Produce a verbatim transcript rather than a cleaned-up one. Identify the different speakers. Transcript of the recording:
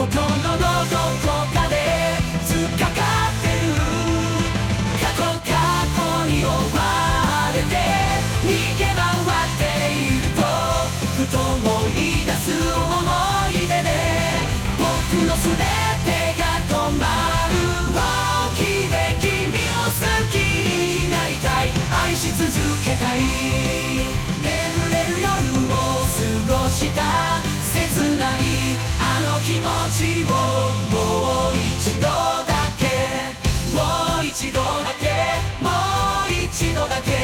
Speaker 1: 心のどこかで突っかかってる。過去過去に追われて逃げ回っていると、ふと思い出す思い出で僕のすべてが止まる。大きで君を好きになりたい、愛し続けたい。眠れる夜を過ごした切ないあの気持ちをもう一度だけ、もう一度だけ、もう一度だけ